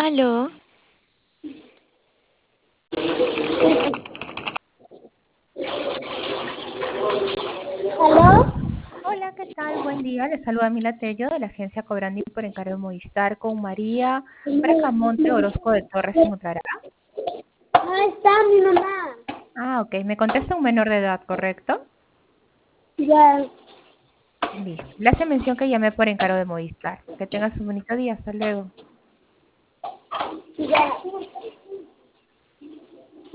Aló, ¿Aló? Hola, ¿qué tal? Buen día. Les saluda Mila Tello de la agencia Cobrandi por encargo de Movistar con María Bracamonte Orozco de Torres. ¿Se encontrará? No está mi mamá. Ah, ok. Me contesta un menor de edad, ¿correcto? Ya, Listo. Le hace mención que llamé por encargo de Movistar. Que tengas un bonito día. Hasta luego. ya.